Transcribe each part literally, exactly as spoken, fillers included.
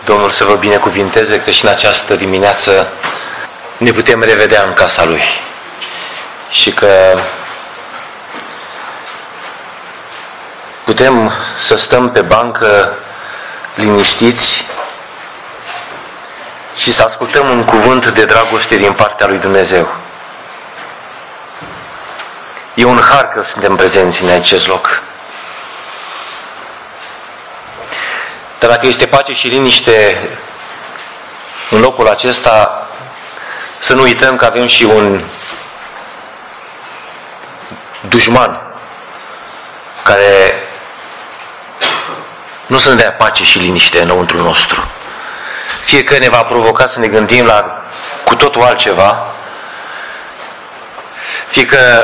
Domnul să vă binecuvinteze că și în această dimineață ne putem revedea în casa Lui și că putem să stăm pe bancă liniștiți și să ascultăm un cuvânt de dragoste din partea lui Dumnezeu. E un har că suntem prezenți în acest loc. Dar dacă este pace și liniște în locul acesta, să nu uităm că avem și un dușman care nu să ne dea pace și liniște înăuntru nostru. Fie că ne va provoca să ne gândim la cu totul altceva, fie că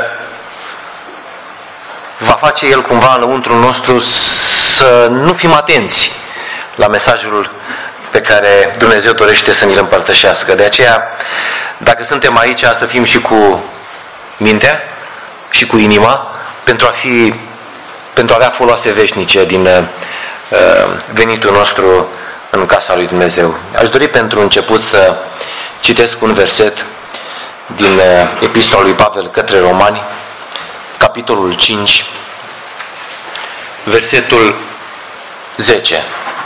va face el cumva înăuntru nostru să nu fim atenți la mesajul pe care Dumnezeu dorește să ni-l împărtășească. De aceea, dacă suntem aici, să fim și cu mintea și cu inima pentru a fi, pentru a avea foloase veșnice din uh, venitul nostru în casa lui Dumnezeu. Aș dori pentru început să citesc un verset din uh, Epistola lui Pavel către Romani, capitolul cinci, versetul zece.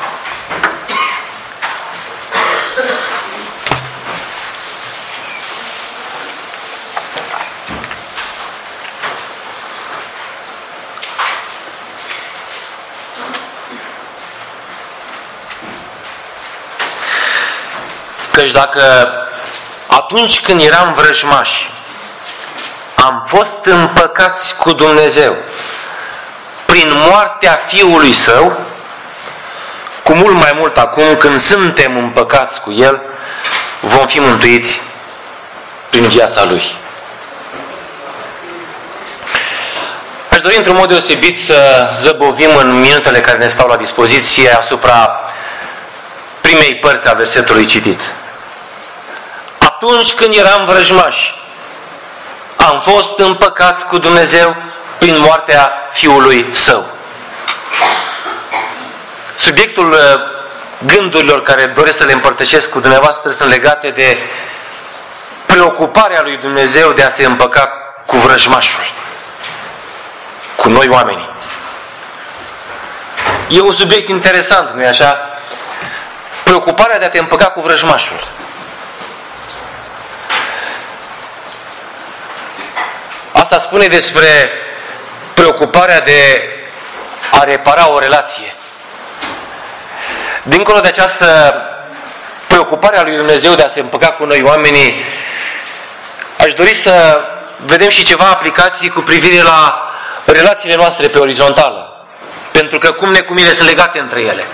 Căci dacă atunci când eram vrăjmași am fost împăcați cu Dumnezeu prin moartea Fiului Său, cu mult mai mult acum când suntem împăcați cu El, vom fi mântuiți prin viața Lui. Aș dori într-un mod deosebit să zăbovim în minutele care ne stau la dispoziție asupra primei părți a versetului citit. Atunci când eram vrăjmași, am fost împăcați cu Dumnezeu prin moartea Fiului Său. Subiectul gândurilor care doresc să le împărtășesc cu dumneavoastră sunt legate de preocuparea lui Dumnezeu de a se împăca cu vrăjmașul, cu noi oamenii. E un subiect interesant, nu-i așa? Preocuparea de a te împăca cu vrăjmașul. Asta spune despre preocuparea de a repara o relație. Dincolo de această preocupare a lui Dumnezeu de a se împăca cu noi oamenii, aș dori să vedem și ceva aplicații cu privire la relațiile noastre pe orizontală. Pentru că cum necumire sunt legate între ele.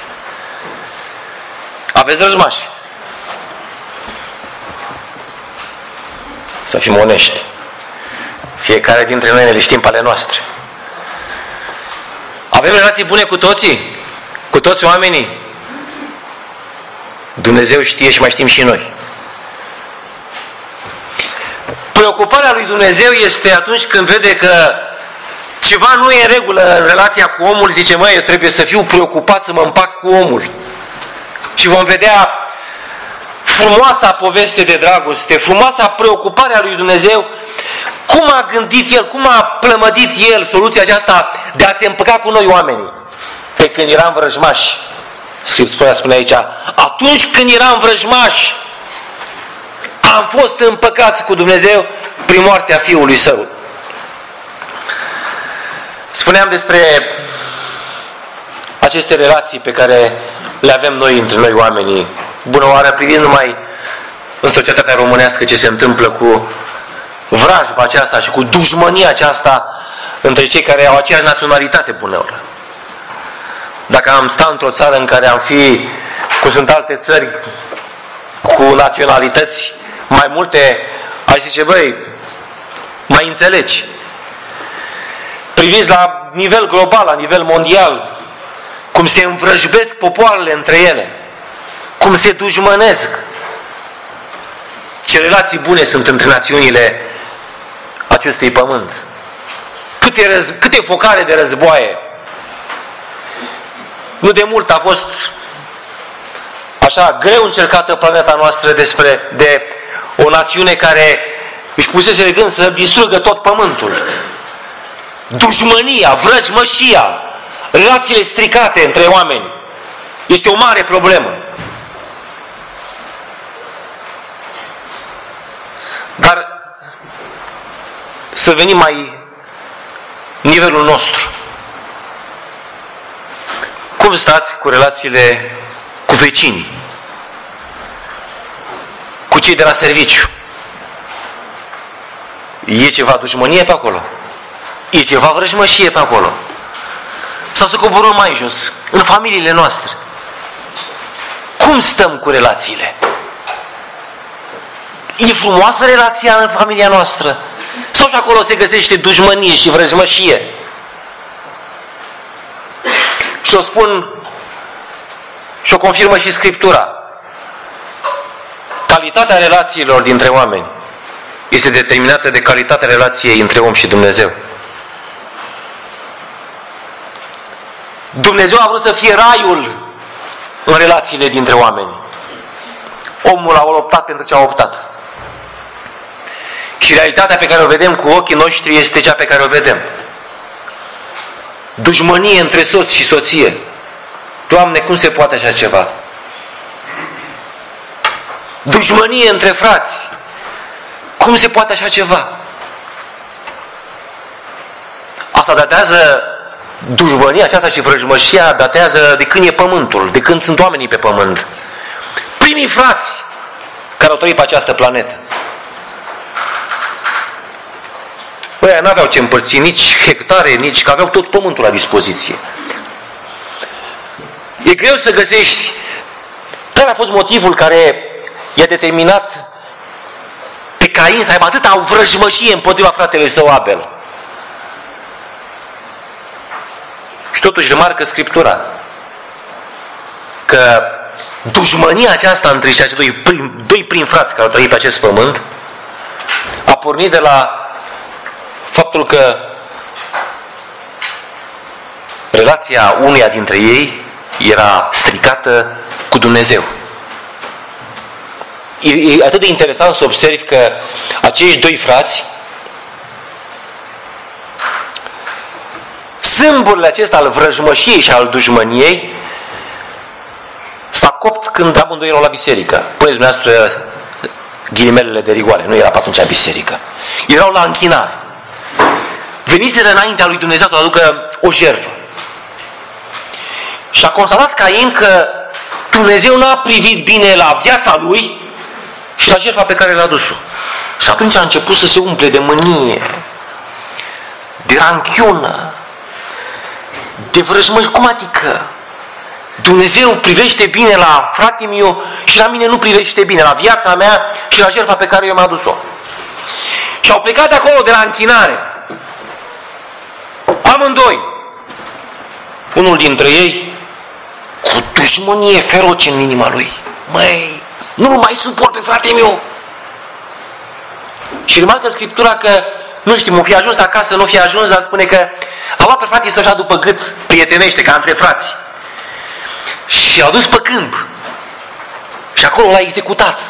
Aveți răzmași? Să fim onești. Fiecare dintre noi ne le știm pe ale noastre. Avem relații bune cu toții? Cu toți oamenii? Dumnezeu știe și mai știm și noi. Preocuparea lui Dumnezeu este atunci când vede că ceva nu e în regulă în relația cu omul, zice, măi, eu trebuie să fiu preocupat să mă împac cu omul. Și vom vedea frumoasa poveste de dragoste, frumoasa preocupare a lui Dumnezeu, cum a gândit El, cum a plămădit El soluția aceasta de a se împăca cu noi oamenii. Pe când eram vrăjmași, Scriptura spune aici, atunci când eram vrăjmași, am fost împăcați cu Dumnezeu prin moartea Fiului Său. Spuneam despre aceste relații pe care le avem noi între noi oamenii. Bună oară, privind numai în societatea românească ce se întâmplă cu vrajba aceasta și cu dușmănia aceasta între cei care au aceeași naționalitate, bună oară. Dacă am sta într-o țară în care am fi, cum sunt alte țări, cu naționalități mai multe, aș zice, băi, mai înțelegi. Priviți la nivel global, la nivel mondial, cum se învrăjbesc popoarele între ele, cum se dușmănesc. Ce relații bune sunt între națiunile acestui pământ. Câte, răz, câte focare de războaie. Nu de mult a fost așa greu încercată planeta noastră despre de o națiune care își pusese de gând să distrugă tot pământul. Dușmânia, vrăjmășia, relațiile stricate între oameni este o mare problemă. Dar să venim mai nivelul nostru. Cum stați cu relațiile cu vecinii? Cu cei de la serviciu? E ceva dușmănie pe acolo? E ceva vrăjmășie pe acolo? Sau să coborăm mai jos, în familiile noastre? Cum stăm cu relațiile? E frumoasă relația în familia noastră? Sau și acolo se găsește dușmănie și vrăjmășie? Și o spun și o confirmă și Scriptura. Calitatea relațiilor dintre oameni este determinată de calitatea relației între om și Dumnezeu. Dumnezeu a vrut să fie raiul în relațiile dintre oameni. Omul a optat pentru ce a optat. Și realitatea pe care o vedem cu ochii noștri este cea pe care o vedem. Dușmănie între soț și soție. Doamne, cum se poate așa ceva? Dușmănie între frați. Cum se poate așa ceva? Asta datează, dușmănia aceasta și vrăjmășia datează de când e pământul, de când sunt oamenii pe pământ. Primii frați care au trăit pe această planetă. Băi, n-aveau ce împărți nici hectare, nici că aveau tot pământul la dispoziție. E greu să găsești care a fost motivul care i-a determinat pe Cain să aibă atâta vrăjmășie împotriva fratelui său Abel. Și totuși remarcă Scriptura că dușmănia aceasta între acești doi prim, doi prim frați care au trăit pe acest pământ a pornit de la faptul că relația unuia dintre ei era stricată cu Dumnezeu. E, e atât de interesant să observi că acești doi frați, sâmburile acesta al vrăjmășiei și al dușmăniei, s-a copt când amândoi erau la biserică. Puneți dumneavoastră ghilimelele de rigoare, nu era pe atunci biserică. Erau la închinare. Veniseră înaintea lui Dumnezeu să aducă o jertfă. Și a constatat Cain că Dumnezeu n-a privit bine la viața lui și la jertfa pe care l-a dus-o. Și atunci a început să se umple de mânie, de ranchiună, de vrăjmăși. Cum adică? Dumnezeu privește bine la frate meu și la mine nu privește bine, la viața mea și la jertfa pe care eu mi-am adus-o. Și au plecat de acolo de la închinare. Amândoi. Unul dintre ei cu dușmănie feroce în inima lui. Măi, nu mai suport pe frate meu. Și remarcă Scriptura că, nu știm, o fi ajuns acasă, nu fi ajuns, dar spune că a luat pe frate să-și după gât prietenește, ca între frați. Și l-a dus pe câmp. Și acolo l-a executat.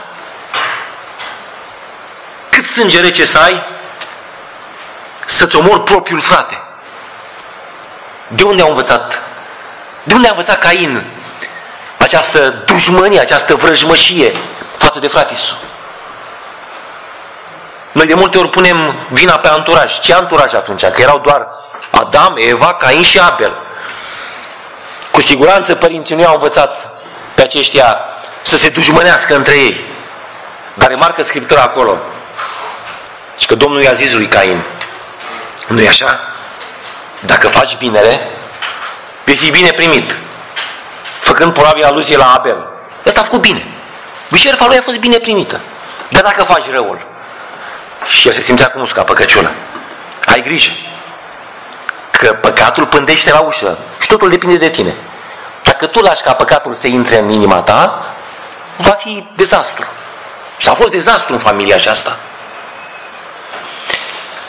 Cât sânge rece să ai să-ți omori propriul frate? De unde au învățat? De unde a învățat Cain această dușmănie, această vrăjmășie față de fratele său? Noi de multe ori punem vina pe anturaj. Ce anturaj atunci? Că erau doar Adam, Eva, Cain și Abel. Cu siguranță părinții nu i-au învățat pe aceștia să se dușmănească între ei. Dar remarcă Scriptura acolo. Și că Domnul i-a zis lui Cain, nu-i așa? Dacă faci binele, vei fi bine primit. Făcând probabil aluzie la Abel. Ăsta a făcut bine. Jertfa lui a fost bine primită. Dar dacă faci răul, și el se simțea cu musca păcăciună, ai grijă. Că păcatul pândește la ușă. Și totul depinde de tine. Dacă tu lași ca păcatul să intre în inima ta, va fi dezastru. Și a fost dezastru în familia aceasta.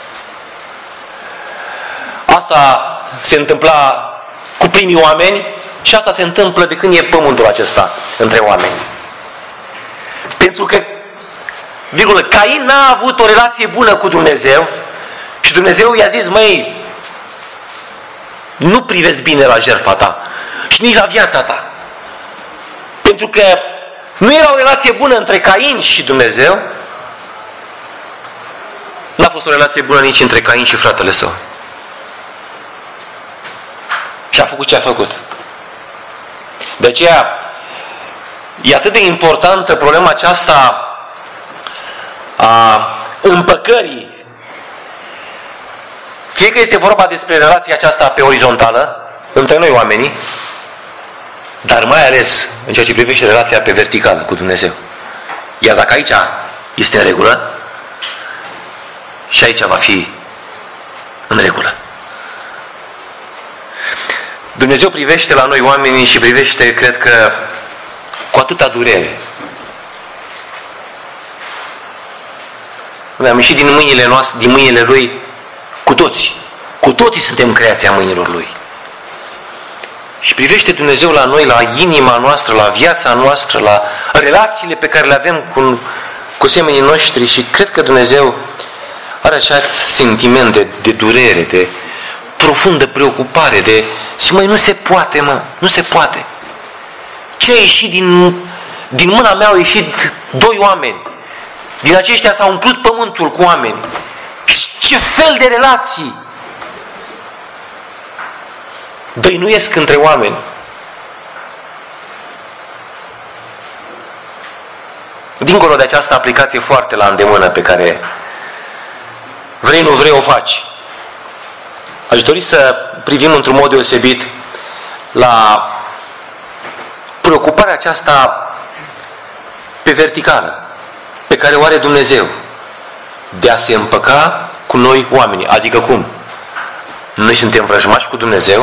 Asta se întâmpla cu primii oameni Și asta se întâmplă de când e pământul acesta între oameni. Pentru că, virgulă, Cain n-a avut o relație bună cu Dumnezeu și Dumnezeu i-a zis, măi, nu privezi bine la jertfa ta și nici la viața ta. Pentru că nu era o relație bună între Cain și Dumnezeu, n-a fost o relație bună nici între Cain și fratele său. Și a făcut ce a făcut. De aceea, e atât de importantă problema aceasta a împăcării. Fie că este vorba despre relația aceasta pe orizontală, între noi oamenii, dar mai ales în ceea ce privește relația pe verticală cu Dumnezeu. Iar dacă aici este în regulă, și aici va fi în regulă. Dumnezeu privește la noi oamenii și privește, cred că, cu atâta durere. Noi am ieșit din mâinile noastre, din mâinile Lui cu toți. Cu toții suntem creația mâinilor Lui. Și privește Dumnezeu la noi, la inima noastră, la viața noastră, la relațiile pe care le avem cu, cu semenii noștri și cred că Dumnezeu are acest sentiment de, de durere, de profundă preocupare, de și măi, nu se poate, mă, nu se poate. Ce a ieșit din, din mâna mea, au ieșit doi oameni. Din aceștia s-a umplut pământul cu oameni. Ce fel de relații dăinuiesc între oameni. Dincolo de această aplicație foarte la îndemână pe care vrei, nu vrei, o faci, aș dori să privim într-un mod deosebit la preocuparea aceasta pe verticală, pe care o are Dumnezeu, de a se împăca cu noi oamenii. Adică cum? Noi suntem vrăjmași cu Dumnezeu?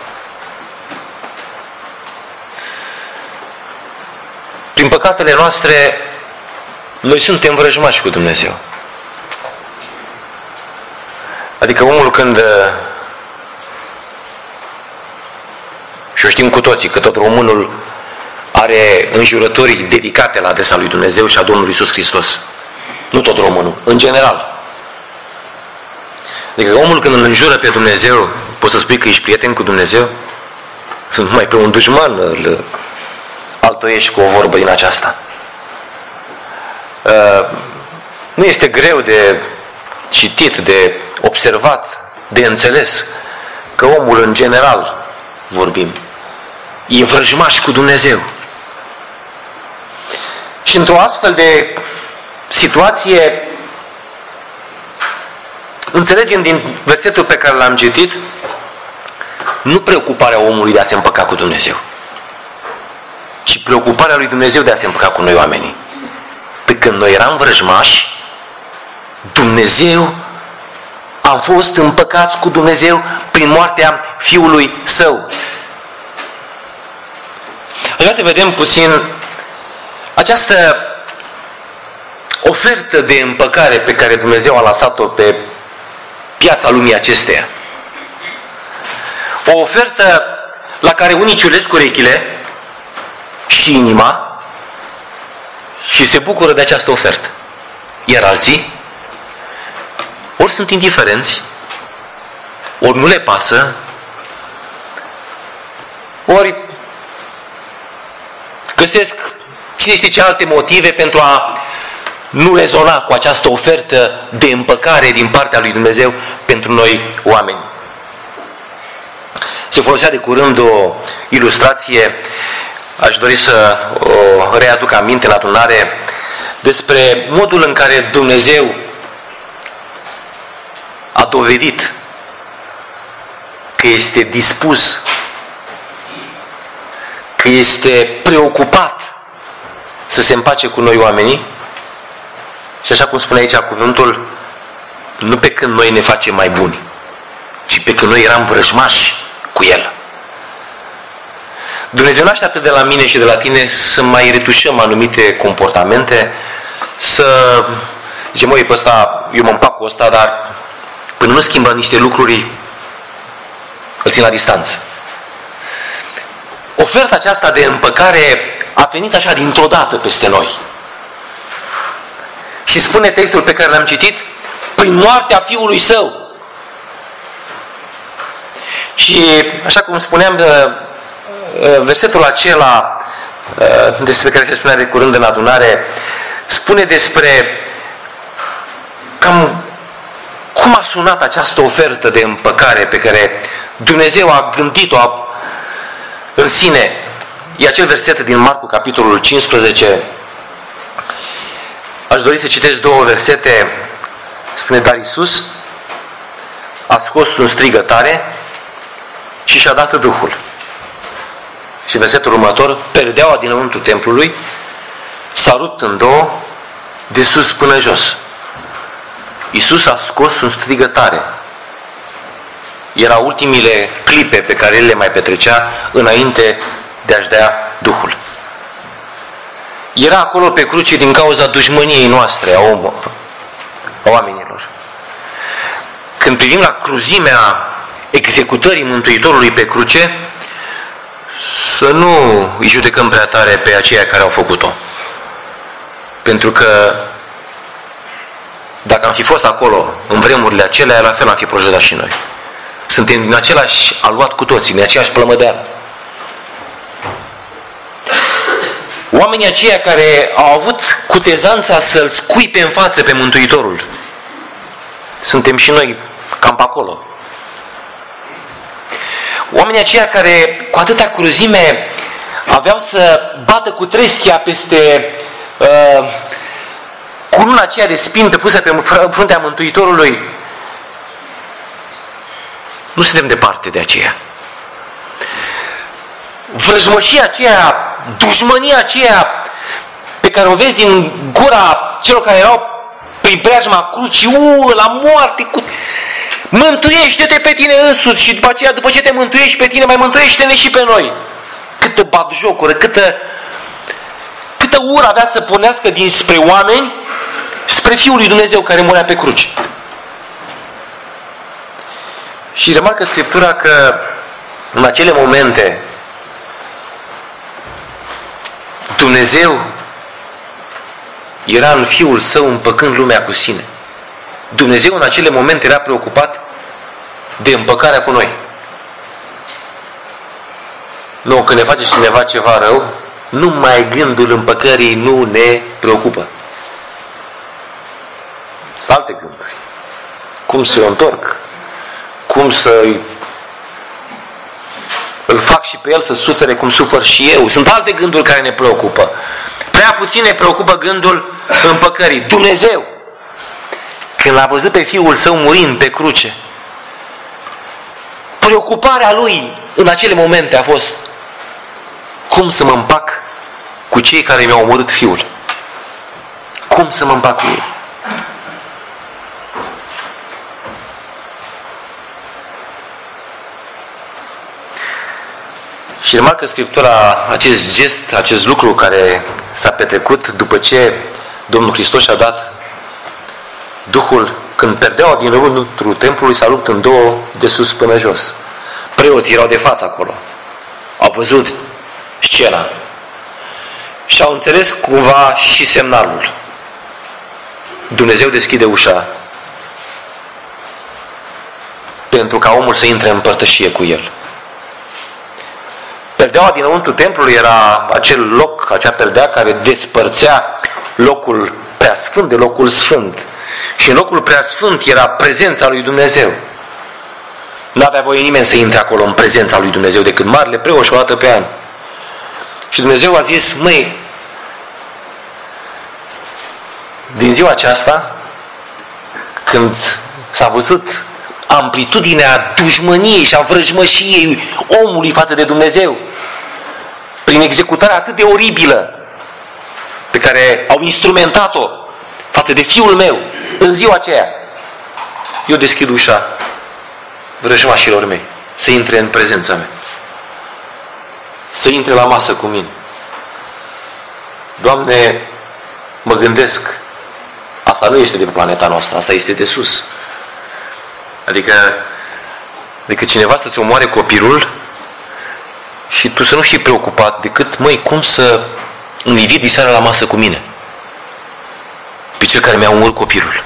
Prin păcatele noastre, noi suntem vrăjmași cu Dumnezeu. Adică omul când, și o știm cu toții, că tot românul are înjurături dedicate la adresa lui Dumnezeu și a Domnului Iisus Hristos. Nu tot românul, în general. Adică omul când îl înjură pe Dumnezeu, poți să spui că ești prieten cu Dumnezeu? Numai pe un dușman îl altoiești cu o vorbă din aceasta. Nu este greu de citit, de observat, de înțeles că omul în general, vorbim, e vrăjmaș cu Dumnezeu. Și într-o astfel de situație, înțelegem din versetul pe care l-am citit, nu preocuparea omului de a se împăca cu Dumnezeu, ci preocuparea lui Dumnezeu de a se împăca cu noi oamenii. Pe când noi eram vrăjmași, Dumnezeu, am fost împăcați cu Dumnezeu prin moartea Fiului Său. Aș vrea să vedem puțin această ofertă de împăcare pe care Dumnezeu a lăsat-o pe piața lumii acesteia. O ofertă la care unii ciulesc urechile și inima și se bucură de această ofertă. Iar alții ori sunt indiferenți, ori nu le pasă, ori găsesc cine știe ce alte motive pentru a nu rezona cu această ofertă de împăcare din partea lui Dumnezeu pentru noi oameni. Se folosea de curând o ilustrație, aș dori să o readuc aminte în adunare, despre modul în care Dumnezeu a dovedit că este dispus, că este preocupat să se împace cu noi oamenii. Și așa cum spune aici cuvântul, nu pe când noi ne facem mai buni, ci pe când noi eram vrăjmași cu El. Dumnezeu nu așteaptă de la mine și de la tine să mai retușăm anumite comportamente, să zicem, măi, pe ăsta, eu mă împac cu ăsta, dar până nu schimbă niște lucruri, îl țin la distanță. oferta aceasta de împăcare a venit așa dintr-o dată peste noi. Și spune textul pe care l-am citit, prin moartea Fiului Său. Și așa cum spuneam, versetul acela despre care se spunea de curând în adunare, spune despre cam cum a sunat această ofertă de împăcare pe care Dumnezeu a gândit-o în sine. E acel verset din Marcu, capitolul cincisprezece. Aș dori să citesc două versete. Spune, dar Iisus a scos un strigă tare și și-a dat Duhul. Și versetul următor, perdeaua dinăuntru templului s-a rupt în două, de sus până jos. Iisus a scos un strigă tare. Erau ultimile clipe pe care El le mai petrecea înainte de a-și dea Duhul. Era acolo pe cruce din cauza dușmăniei noastre, a, om, a oamenilor. Când privim la cruzimea executării Mântuitorului pe cruce, să nu îi judecăm prea tare pe aceia care au făcut-o. Pentru că dacă am fi fost acolo în vremurile acelea, la fel am fi procedat și noi. Suntem din același aluat cu toții, din aceeași plămădeală. Oamenii aceia care au avut cutezanța să-L scuipe în față pe Mântuitorul, suntem și noi cam pe acolo. Oamenii aceia care cu atâta cruzime aveau să bată cu treschia peste uh, curuna aceea de spini pusă pe fruntea Mântuitorului, nu suntem departe de aceea. Vrăjmășia aceea, dușmănia aceea pe care o vezi din gura celor care erau prin preajma crucii, u, la moarte, cu... mântuiește-te pe tine însuți și după aceea, după ce te mântuiești pe tine, mai mântuiește-ne și pe noi. Câtă batjocură, câtă, câtă ură avea să punească dinspre oameni spre Fiul lui Dumnezeu care murea pe cruce. Și remarcă Scriptura că în acele momente Dumnezeu era în Fiul Său împăcând lumea cu sine. Dumnezeu în acele momente era preocupat de împăcarea cu noi. Nu, când ne face cineva ceva rău, numai gândul împăcării nu ne preocupă. Sunt alte gânduri. Cum să-i întorc? Cum să-i îl fac și pe el să sufere cum sufăr și eu? Sunt alte gânduri care ne preocupă. Prea puțin ne preocupă gândul împăcării. Dumnezeu, când l-a văzut pe Fiul Său murind pe cruce, preocuparea Lui în acele momente a fost: cum să mă împac cu cei care mi-au omorât Fiul? Cum să mă împac cu ei? Și remarcă Scriptura acest gest, acest lucru care s-a petrecut după ce Domnul Hristos și-a dat Duhul, când perdeaua din răuntru templului s-a rupt în două, de sus până jos. Preoții erau de față acolo. Au văzut scena. Și au înțeles cumva și semnalul. Dumnezeu deschide ușa pentru ca omul să intre în părtășie cu El. Perdeaua dinăuntru templului era acel loc, acea perdea care despărțea locul preasfânt de locul sfânt. Și în locul preasfânt era prezența lui Dumnezeu. Nu avea voie nimeni să intre acolo în prezența lui Dumnezeu decât marele preot și o dată pe an. Și Dumnezeu a zis: măi, din ziua aceasta, când s-a văzut amplitudinea dușmăniei și a vrăjmășiei omului față de Dumnezeu, prin executarea atât de oribilă pe care au instrumentat-o față de Fiul meu, în ziua aceea, eu deschid ușa vrăjmașilor mei să intre în prezența mea, să intre la masă cu mine. Doamne, mă gândesc, asta nu este de pe planeta noastră, asta este de sus. Adică, adică cineva să-ți omoare copilul și tu să nu fii preocupat decât, măi, cum să îl invit diseară la masă cu mine pe cel care mi-a omorât copilul.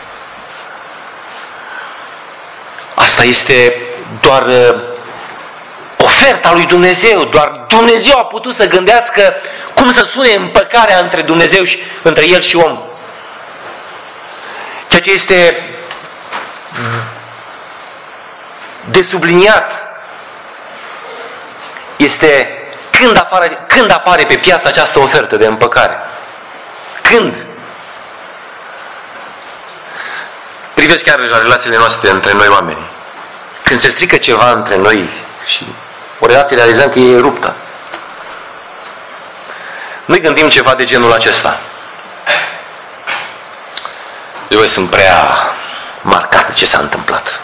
Asta este doar uh, oferta lui Dumnezeu. Doar Dumnezeu a putut să gândească cum să sune împăcarea între Dumnezeu și între El și om. Ceea ce este de subliniat este când, afară, când apare pe piață această ofertă de împăcare. Când? Priveți chiar la relațiile noastre între noi oameni. Când se strică ceva între noi și o relație realizăm că e ruptă, noi gândim ceva de genul acesta. Eu sunt prea marcat de ce s-a întâmplat.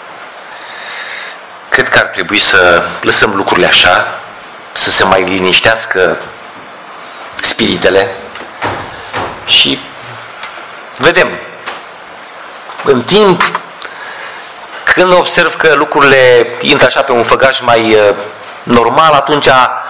Cred că ar trebui să lăsăm lucrurile așa, să se mai liniștească spiritele și vedem. În timp, când observ că lucrurile intră așa pe un făgaș mai uh, normal, atunci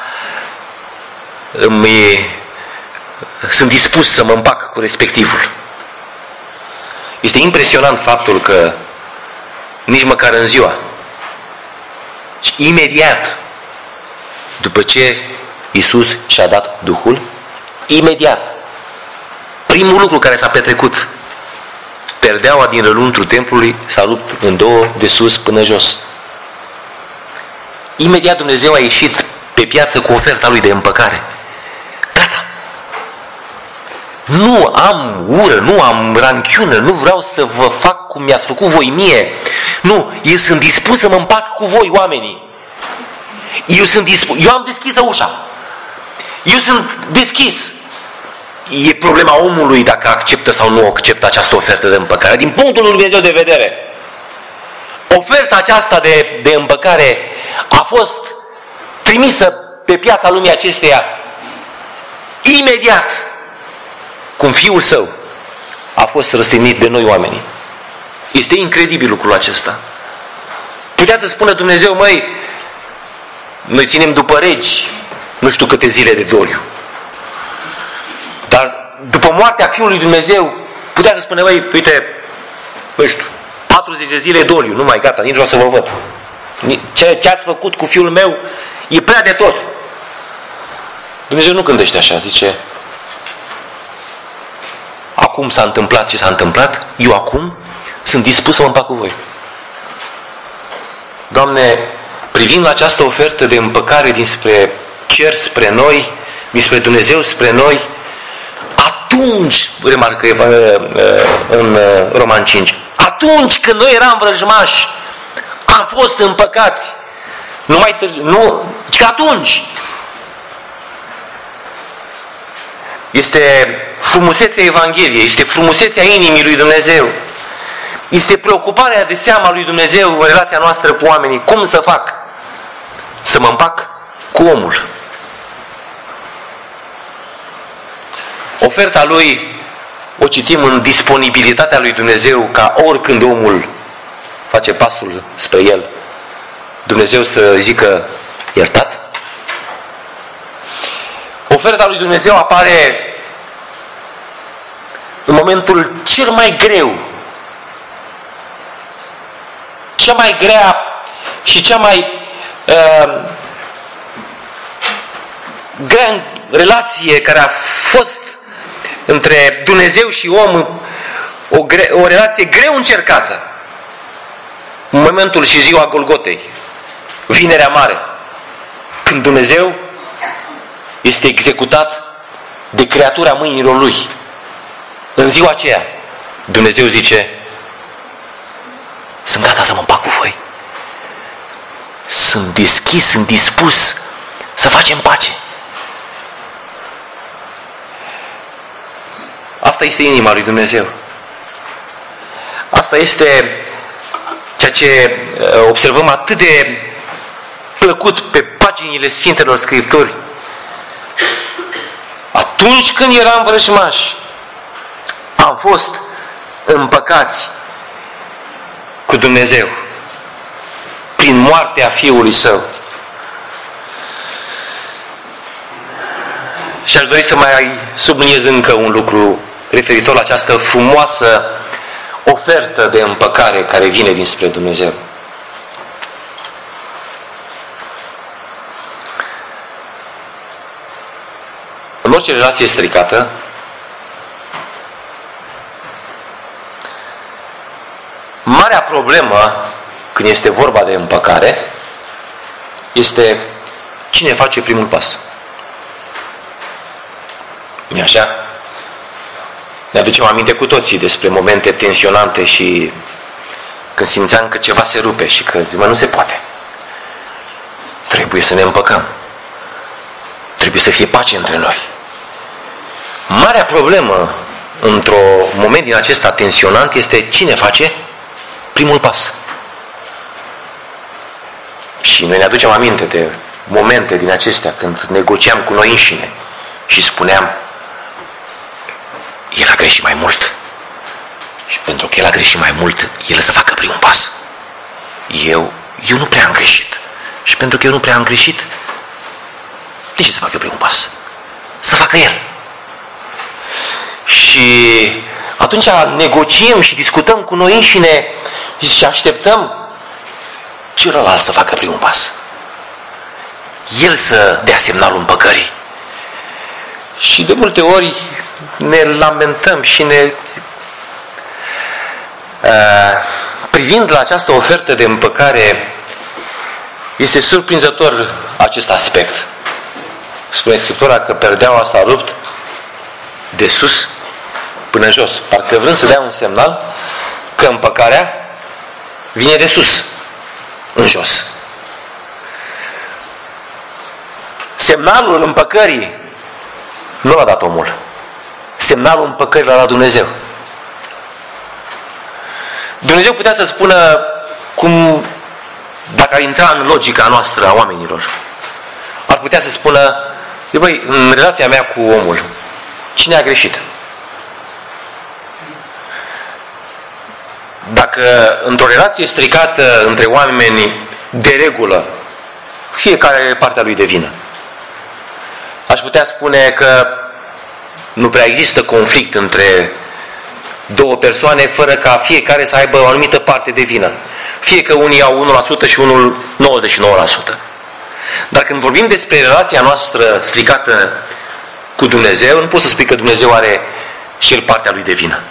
îmi, sunt dispus să mă împac cu respectivul. Este impresionant faptul că nici măcar în ziua, și imediat după ce Iisus și-a dat Duhul, imediat, primul lucru care s-a petrecut, perdeaua din răluntru templului s-a rupt în două, de sus până jos. Imediat Dumnezeu a ieșit pe piață cu oferta Lui de împăcare. Gata! Nu am ură, nu am ranchiună, nu vreau să vă fac cum mi-ați făcut voi mie. Nu, eu sunt dispus să mă împac cu voi, oamenii. Eu sunt dispus, eu am deschis ușa. Eu sunt deschis. E problema omului dacă acceptă sau nu acceptă această ofertă de împăcare. Din punctul lui Dumnezeu de vedere, oferta aceasta de, de împăcare a fost trimisă pe piața lumii acesteia imediat cum Fiul Său a fost răstignit de noi oamenii. Este incredibil lucrul acesta. Putea să spună Dumnezeu, măi, noi ținem după regi nu știu câte zile de doliu. Dar după moartea Fiului Dumnezeu putea să spune, măi, uite, nu știu, patruzeci de zile doliu, nu mai gata, nici vreau să vă văd. Ce, ce ați făcut cu Fiul meu e prea de tot. Dumnezeu nu gândește așa, zice, acum s-a întâmplat ce s-a întâmplat, eu acum sunt dispus să mă împac cu voi. Doamne, privim la această ofertă de împăcare dinspre cer spre noi, dinspre Dumnezeu spre noi, atunci, remarcă în Roman cinci, atunci când noi eram vrăjmași, am fost împăcați, nu mai târziu, nu, că atunci. Este frumusețea Evangheliei, este frumusețea inimii lui Dumnezeu. Este preocuparea de seama lui Dumnezeu în relația noastră cu oamenii. Cum să fac? Să mă împac cu omul. Oferta lui o citim în disponibilitatea lui Dumnezeu ca oricând omul face pasul spre el, Dumnezeu să zică iertat. Oferta lui Dumnezeu apare în momentul cel mai greu, cea mai grea și cea mai uh, grea relație care a fost între Dumnezeu și om, o, gre- o relație greu încercată. În momentul și ziua Golgotei, Vinerea Mare, când Dumnezeu este executat de creatura mâinilor Lui. În ziua aceea, Dumnezeu zice, sunt gata să mă împac cu voi. Sunt deschis, sunt dispus să facem pace. Asta este inima lui Dumnezeu. Asta este ceea ce observăm atât de plăcut pe paginile Sfintelor Scripturi. Atunci când eram vrăjmași, am fost împăcați cu Dumnezeu prin moartea Fiului Său. Și aș dori să mai subliniez încă un lucru referitor la această frumoasă ofertă de împăcare care vine dinspre Dumnezeu. În orice relație stricată, marea problemă când este vorba de împăcare este cine face primul pas. Nu-i așa? Ne aducem aminte cu toții despre momente tensionante și când simțeam că ceva se rupe și că zic, mă, nu se poate. Trebuie să ne împăcăm. Trebuie să fie pace între noi. Marea problemă într-un moment din acesta tensionant este cine face primul pas. Și noi ne aducem aminte de momente din acestea când negociam cu noi înșine și spuneam, el a greșit mai mult. Și pentru că el a greșit mai mult, el să facă primul pas. Eu, eu nu prea am greșit. Și pentru că eu nu prea am greșit, de ce să fac eu primul pas? Să facă el. Și atunci negociem și discutăm cu noi înșine și așteptăm celălalt să facă primul pas. El să dea semnalul împăcării. Și de multe ori ne lamentăm și ne... Uh, privind la această ofertă de împăcare, este surprinzător acest aspect. Spune Scriptura că perdeaua s-a rupt de sus până jos. Parcă vrând să dea un semnal că împăcarea vine de sus în jos. Semnalul împăcării nu l-a dat omul. Semnalul împăcării l-a dat Dumnezeu. Dumnezeu putea să spună, cum, dacă ar intra în logica noastră a oamenilor, ar putea să spună, băi, în relația mea cu omul, cine a greșit? Dacă într-o relație stricată între oameni, de regulă, fiecare are partea lui de vină, aș putea spune că nu prea există conflict între două persoane fără ca fiecare să aibă o anumită parte de vină. Fie că unii au unu la sută și unul nouăzeci și nouă la sută. Dar când vorbim despre relația noastră stricată cu Dumnezeu, nu pot să spui că Dumnezeu are și El partea lui de vină.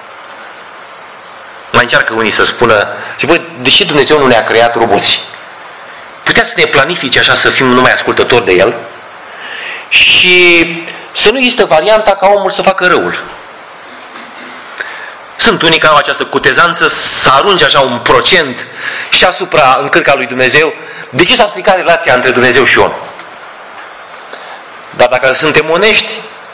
Mai încearcă unii să spună, și băi, deși Dumnezeu nu ne-a creat roboți, putea să ne planifice așa să fim numai ascultători de El și să nu există varianta ca omul să facă răul. Sunt unii care au această cutezanță să arunce așa un procent și asupra în cârca lui Dumnezeu. De ce s-a stricat relația între Dumnezeu și om? Dar dacă suntem onești,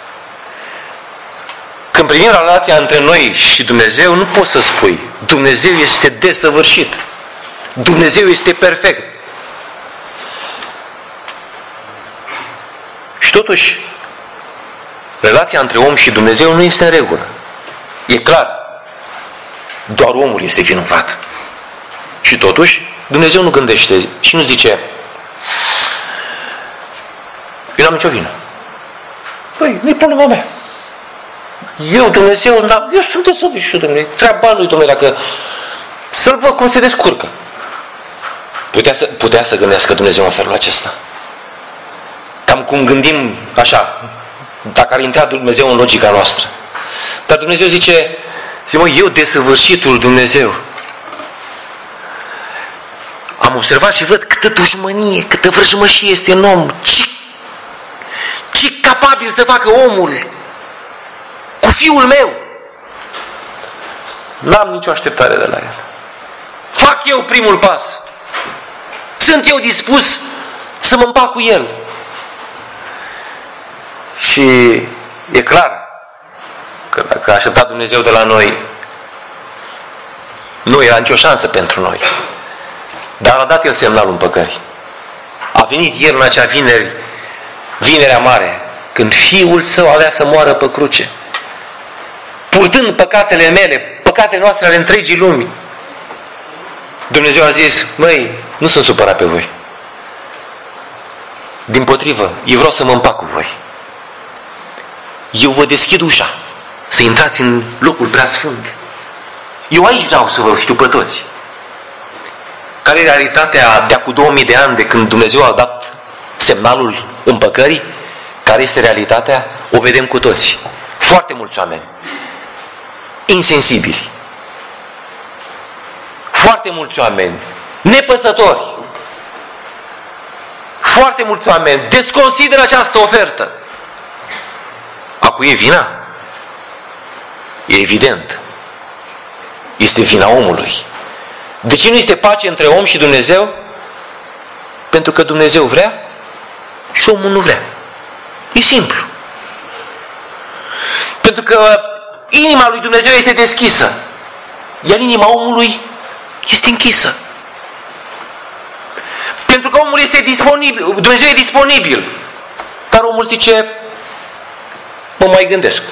când privim la relația între noi și Dumnezeu, nu poți să spui Dumnezeu este desăvârșit. Dumnezeu este perfect. Și totuși, relația între om și Dumnezeu nu este în regulă. E clar. Doar omul este vinovat. Și totuși, Dumnezeu nu gândește și nu zice, eu n-am nicio vină. Păi, nu-i problema mea. Eu, Dumnezeu, eu sunt desăvârșit, Dumnezeu. Treaba lui, Dumnezeu, dacă să-l văd cum se descurcă. Putea să, putea să gândească Dumnezeu în felul acesta. Cam cum gândim așa, dacă ar intra Dumnezeu în logica noastră. Dar Dumnezeu zice, zice, mă, eu desăvârșitul Dumnezeu. Am observat și văd câtă dușmănie, câtă vrăjmășie este în om. Ce, ce capabil să facă omul cu fiul meu. N-am nicio așteptare de la el. Fac eu primul pas. Sunt eu dispus să mă împac cu el. Și e clar că dacă a așteptat Dumnezeu de la noi, nu era nicio șansă pentru noi. Dar a dat El semnalul împăcării. A venit El în acea vineri, vinerea mare, când Fiul Său avea să moară pe cruce, purtând păcatele mele, păcatele noastre ale întregii lumi. Dumnezeu a zis, măi, nu sunt supărat pe voi. Dimpotrivă, eu vreau să mă împac cu voi. eu vă deschid ușa să intrați în locul preasfânt. Eu aici vreau să vă știu pe toți. Care e realitatea de acum două mii de ani, de când Dumnezeu a dat semnalul împăcării? Care este realitatea? O vedem cu toți. Foarte mulți oameni insensibili. Foarte mulți oameni nepăsători. Foarte mulți oameni desconsideră această ofertă. A cui e vina? E evident. Este vina omului. De ce nu este pace între om și Dumnezeu? Pentru că Dumnezeu vrea și omul nu vrea. E simplu. Pentru că inima lui Dumnezeu este deschisă, iar inima omului este închisă. Pentru că omul este disponibil, Dumnezeu e disponibil, dar omul zice, mă mai gândesc.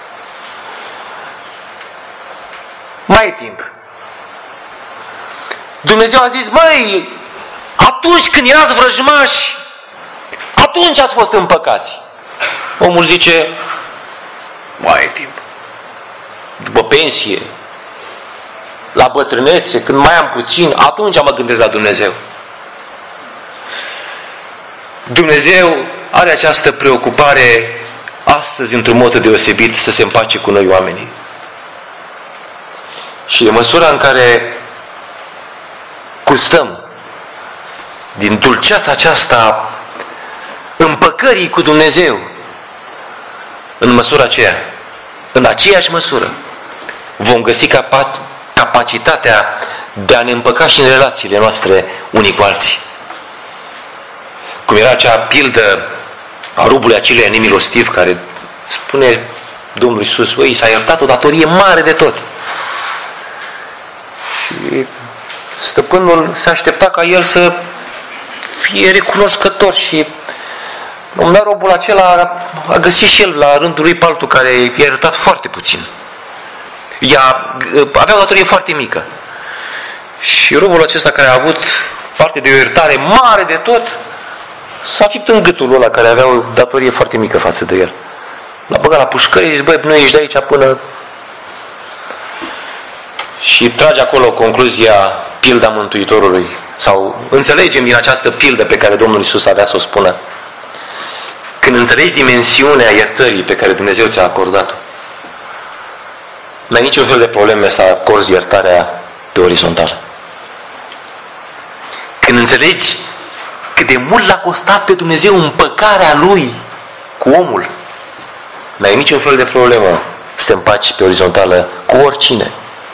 Mai e timp. Dumnezeu a zis, măi, atunci când erați vrăjmași, atunci ați fost împăcați. Omul zice, mai e timp. După pensie, la bătrânețe, când mai am puțin, atunci mă gândesc la Dumnezeu. Dumnezeu are această preocupare astăzi într-un mod deosebit să se împace cu noi oamenii. Și de măsura în care gustăm din dulceața aceasta împăcării cu Dumnezeu, în măsura aceea, în aceeași măsură, vom găsi capa- capacitatea de a ne împăca și în relațiile noastre unii cu alții. Cum era acea pildă a rubului acelui nemilostiv care spune Domnul Iisus, băi, s-a iertat o datorie mare de tot. Și stăpânul se aștepta ca el să fie recunoscător și dar robul acela a găsit și el la rândul lui pe altul care i-a iertat foarte puțin. Ea avea o datorie foarte mică. Și robul acesta care a avut parte de o iertare mare de tot, s-a fipt în gâtul ăla care avea o datorie foarte mică față de el. L-a băgat la pușcărie și zice, băi, nu ești de aici până... Și trage acolo concluzia, pilda Mântuitorului. Sau înțelegem din această pildă pe care Domnul Iisus avea să o spună. Când înțelegi dimensiunea iertării pe care Dumnezeu ți-a acordat-o, n-ai niciun fel de probleme să acorzi iertarea pe orizontală. Când înțelegi cât de mult l-a costat pe Dumnezeu împăcarea Lui cu omul, n-ai niciun fel de problemă să te împaci pe orizontală cu oricine.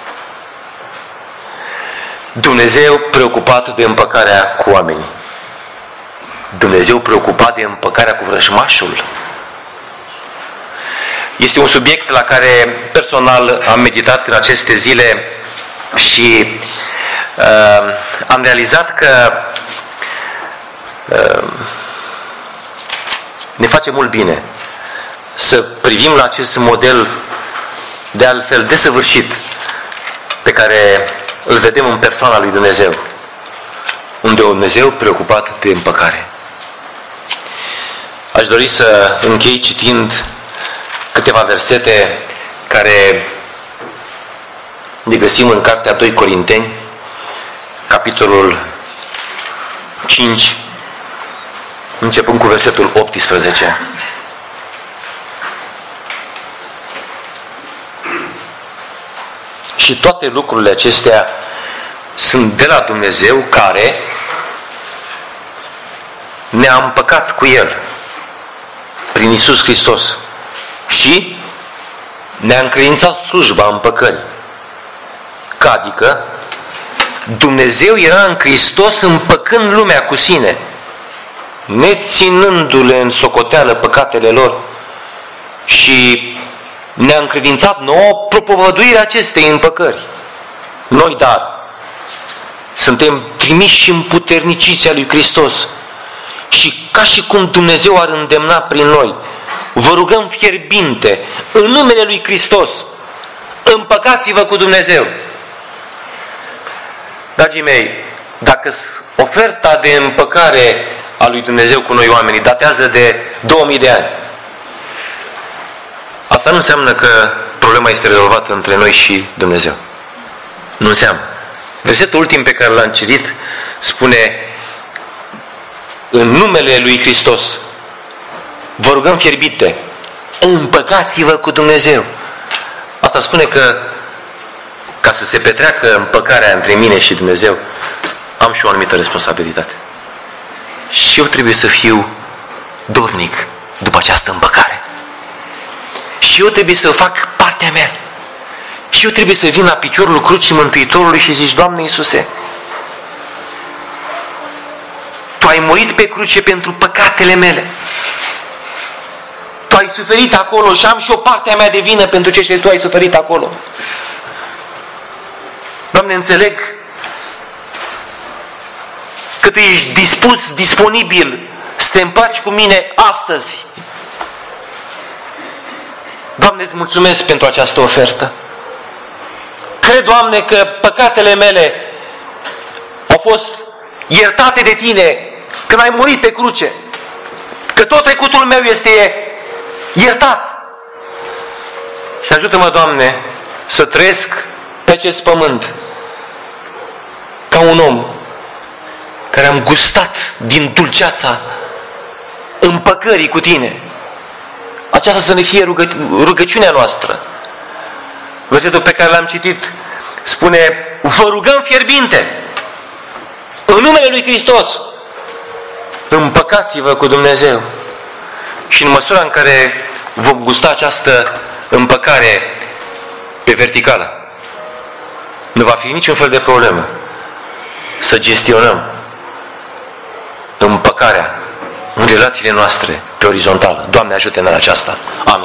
Dumnezeu preocupat de împăcarea cu oamenii. Dumnezeu preocupat de împăcarea cu vrăjmașul. Este un subiect la care personal am meditat în aceste zile și uh, am realizat că uh, ne face mult bine să privim la acest model de altfel desăvârșit pe care îl vedem în persoana lui Dumnezeu, unde un Dumnezeu preocupat de împăcare. Aș dori să închei citind câteva versete care le găsim în cartea doi Corinteni, capitolul cinci, începând cu versetul optsprezece. Și toate lucrurile acestea sunt de la Dumnezeu, care ne-a împăcat cu El prin Iisus Hristos și ne-a încredințat slujba împăcării. Că adică Dumnezeu era în Hristos împăcând lumea cu sine, neținându-le în socoteală păcatele lor, și ne-a încredințat nouă propovăduirea acestei împăcări. Noi, dar, suntem trimiși și împuterniciți a lui Hristos și ca și cum Dumnezeu ar îndemna prin noi, vă rugăm fierbinte, în numele lui Hristos, împăcați-vă cu Dumnezeu. Dragii mei, dacă oferta de împăcare a lui Dumnezeu cu noi oamenii datează de două mii de ani, Asta nu înseamnă că problema este rezolvată între noi și Dumnezeu. Nu înseamnă. Versetul ultim pe care l-am citit spune: în numele lui Hristos vă rugăm fierbinte, împăcați-vă cu Dumnezeu. Asta spune că ca să se petreacă împăcarea între mine și Dumnezeu, am și o anumită responsabilitate. Și eu trebuie să fiu dornic după această împăcare. Și eu trebuie să fac partea mea. Și eu trebuie să vin la piciorul crucii Mântuitorului și zici: Doamne Iisuse, Tu ai murit pe cruce pentru păcatele mele. Tu ai suferit acolo și am și o partea mea de vină pentru ce și Tu ai suferit acolo. Doamne, înțeleg că Tu ești dispus, disponibil să te împaci cu mine astăzi. Doamne, îți mulțumesc pentru această ofertă. Cred, Doamne, că păcatele mele au fost iertate de Tine când ai murit pe cruce. Că tot trecutul meu este iertat. Și ajută-mă, Doamne, să trăiesc pe acest pământ ca un om care am gustat din dulceața împăcării cu Tine. Aceasta să ne fie rugă, rugăciunea noastră. Versetul pe care l-am citit spune: vă rugăm fierbinte, în numele lui Hristos, împăcați-vă cu Dumnezeu. Și în măsura în care vom gusta această împăcare pe verticală, nu va fi niciun fel de problemă să gestionăm împăcarea în relațiile noastre pe orizontală. Doamne, ajută-ne în aceasta. Amin.